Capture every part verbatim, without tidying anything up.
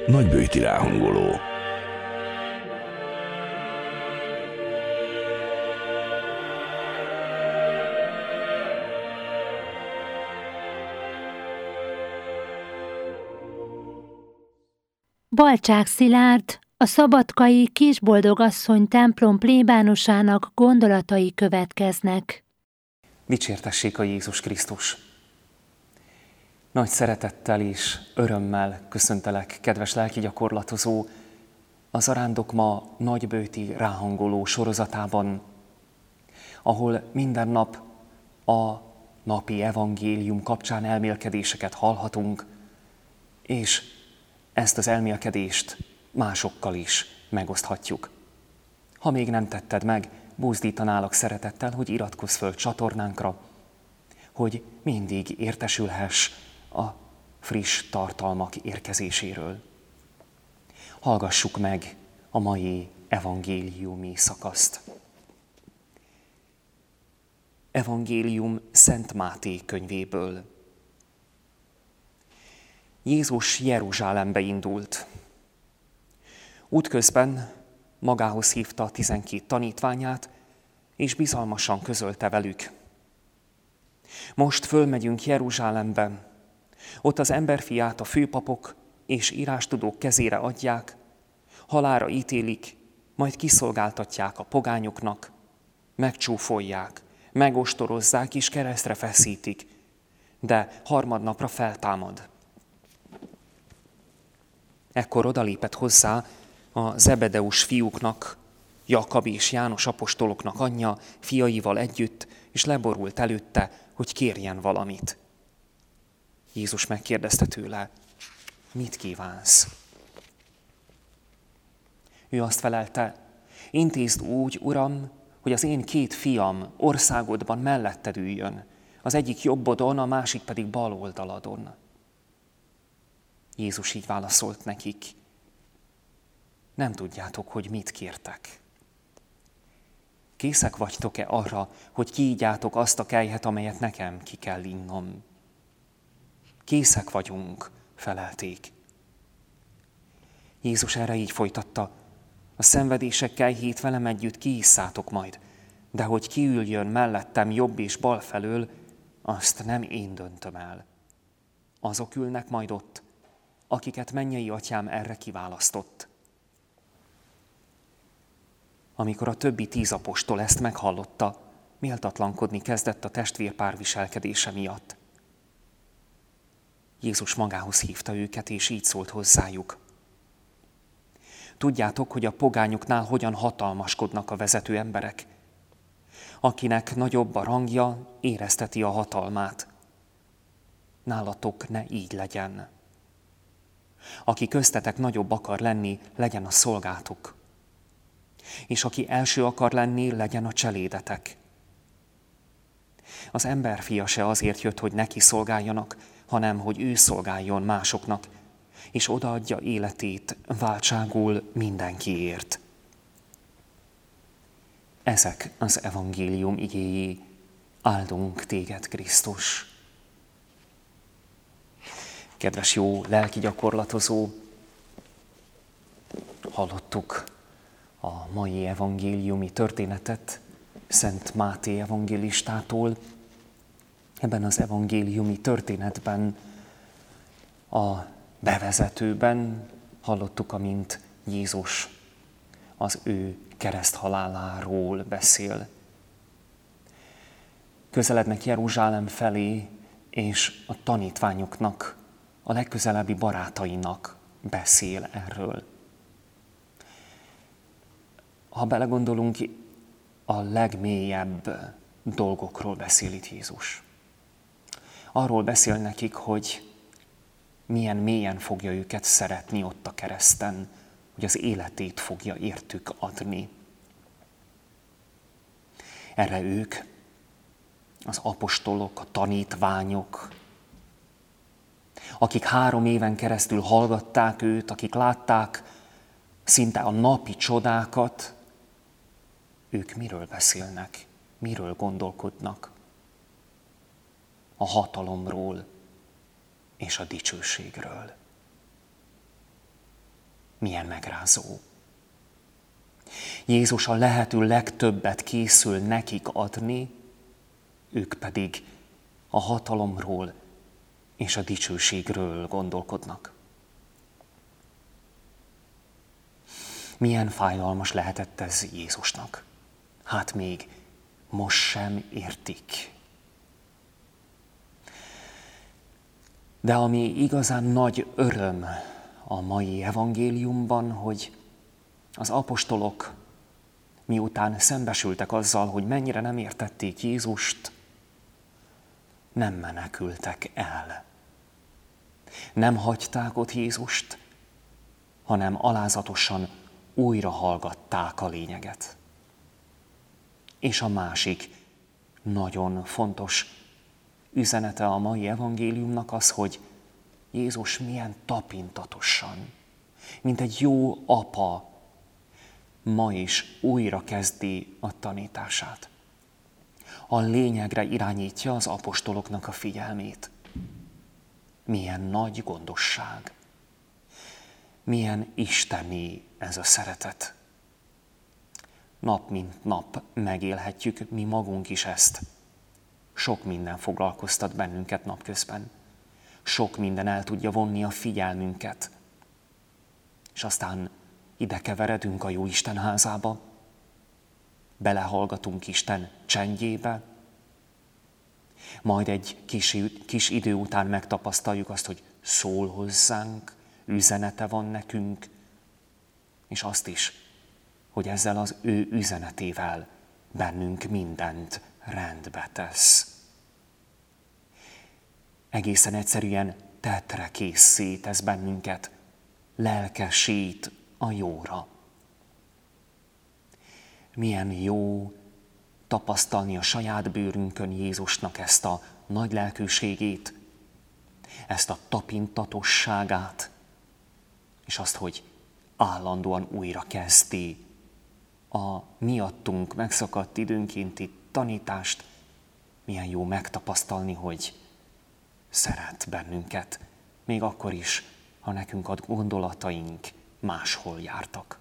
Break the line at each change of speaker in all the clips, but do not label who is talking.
Nagyböjti ráhangoló.
Balcsák Szilárd, a szabadkai Kisboldogasszony templom plébánosának gondolatai következnek.
Dicsértessék a Jézus Krisztus! Nagy szeretettel és örömmel köszöntelek, kedves lelkigyakorlatozó, a Zarándok ma nagyböjti ráhangoló sorozatában, ahol minden nap a napi evangélium kapcsán elmélkedéseket hallhatunk, és ezt az elmélkedést másokkal is megoszthatjuk. Ha még nem tetted meg, buzdítanálak szeretettel, hogy iratkozz föl csatornánkra, hogy mindig értesülhess a friss tartalmak érkezéséről. Hallgassuk meg a mai evangéliumi szakaszt. Evangélium Szent Máté könyvéből. Jézus Jeruzsálembe indult. Útközben magához hívta a tizenkét tanítványát, és bizalmasan közölte velük. Most fölmegyünk Jeruzsálembe, ott az emberfiát a főpapok és írástudók kezére adják, halálra ítélik, majd kiszolgáltatják a pogányoknak, megcsúfolják, megostorozzák és keresztre feszítik, de harmadnapra feltámad. Ekkor odalépett hozzá a Zebedeus fiúknak, Jakab és János apostoloknak anyja, fiaival együtt, és leborult előtte, hogy kérjen valamit. Jézus megkérdezte tőle, mit kívánsz? Ő azt felelte, intézd úgy, Uram, hogy az én két fiam országodban melletted üljön, az egyik jobbodon, a másik pedig bal oldaladon. Jézus így válaszolt nekik, nem tudjátok, hogy mit kértek. Készek vagytok-e arra, hogy kiígyátok azt a kelyhet, amelyet nekem ki kell innom? Készek vagyunk, felelték. Jézus erre így folytatta, a szenvedések kelyhét velem együtt kiisszátok majd, de hogy kiüljön mellettem jobb és bal felől, azt nem én döntöm el. Azok ülnek majd ott, akiket mennyei atyám erre kiválasztott. Amikor a többi tíz apostol ezt meghallotta, méltatlankodni kezdett a testvérpár viselkedése miatt. Jézus magához hívta őket, és így szólt hozzájuk. Tudjátok, hogy a pogányoknál hogyan hatalmaskodnak a vezető emberek. Akinek nagyobb a rangja, érezteti a hatalmát. Nálatok ne így legyen. Aki köztetek nagyobb akar lenni, legyen a szolgátok. És aki első akar lenni, legyen a cselédetek. Az emberfia se azért jött, hogy neki szolgáljanak, hanem hogy ő szolgáljon másoknak, és odaadja életét váltságul mindenkiért. Ezek az evangélium igéi, áldunk téged, Krisztus. Kedves jó lelki gyakorlatozó, hallottuk a mai evangéliumi történetet Szent Máté evangélistától. Ebben az evangéliumi történetben, a bevezetőben hallottuk, amint Jézus az ő kereszthaláláról beszél. Közelednek Jeruzsálem felé, és a tanítványoknak, a legközelebbi barátainak beszél erről. Ha belegondolunk, a legmélyebb dolgokról beszél itt Jézus. Arról beszél nekik, hogy milyen mélyen fogja őket szeretni ott a kereszten, hogy az életét fogja értük adni. Erre ők, az apostolok, a tanítványok, akik három éven keresztül hallgatták őt, akik látták szinte a napi csodákat, ők miről beszélnek, miről gondolkodnak? A hatalomról és a dicsőségről. Milyen megrázó. Jézus a lehető legtöbbet készül nekik adni, ők pedig a hatalomról és a dicsőségről gondolkodnak. Milyen fájdalmas lehetett ez Jézusnak. Hát még most sem értik. De ami igazán nagy öröm a mai evangéliumban, hogy az apostolok miután szembesültek azzal, hogy mennyire nem értették Jézust, nem menekültek el. Nem hagyták ott Jézust, hanem alázatosan újra hallgatták a lényeget. És a másik nagyon fontos üzenete a mai evangéliumnak az, hogy Jézus milyen tapintatosan, mint egy jó apa, ma is újra kezdi a tanítását. A lényegre irányítja az apostoloknak a figyelmét. Milyen nagy gondosság, milyen isteni ez a szeretet. Nap mint nap megélhetjük mi magunk is ezt. Sok minden foglalkoztat bennünket napközben. Sok minden el tudja vonni a figyelmünket. És aztán ide keveredünk a Jóisten házába, belehallgatunk Isten csendjébe, majd egy kis, kis idő után megtapasztaljuk azt, hogy szól hozzánk, üzenete van nekünk, és azt is, hogy ezzel az ő üzenetével bennünk mindent rendbe tesz. Egészen egyszerűen tettre készé tesz bennünket, lelkesít a jóra. Milyen jó tapasztalni a saját bőrünkön Jézusnak ezt a nagy lelkűségét, ezt a tapintatosságát, és azt, hogy állandóan újra kezdi a miattunk megszakadt időnkénti tanítást. Milyen jó megtapasztalni, hogy szeret bennünket, még akkor is, ha nekünk a gondolataink máshol jártak.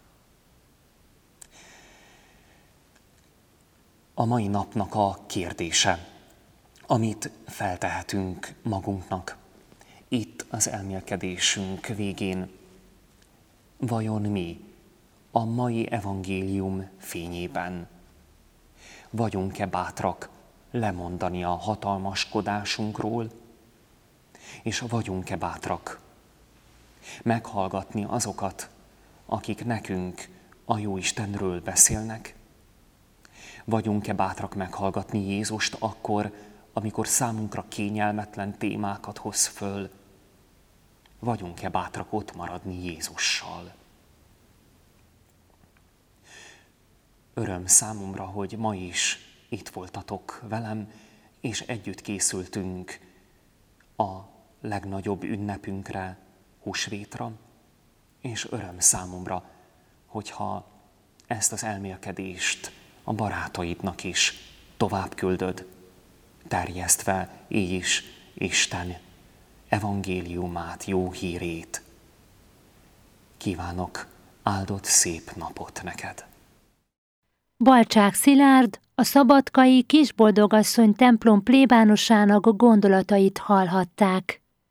A mai napnak a kérdése, amit feltehetünk magunknak, itt az elmélkedésünk végén, vajon mi a mai evangélium fényében vagyunk-e bátrak lemondani a hatalmaskodásunkról, és vagyunk-e bátrak meghallgatni azokat, akik nekünk a Jóistenről beszélnek? Vagyunk-e bátrak meghallgatni Jézust akkor, amikor számunkra kényelmetlen témákat hoz föl? Vagyunk-e bátrak ott maradni Jézussal? Öröm számomra, hogy ma is itt voltatok velem, és együtt készültünk a legnagyobb ünnepünkre, húsvétra, és öröm számomra, hogyha ezt az elmélkedést a barátaidnak is tovább küldöd, terjesztve így is Isten evangéliumát, jó hírét. Kívánok áldott szép napot neked!
Balcsák Szilárd, a szabadkai Kisboldogasszony templom plébánosának gondolatait hallhatták.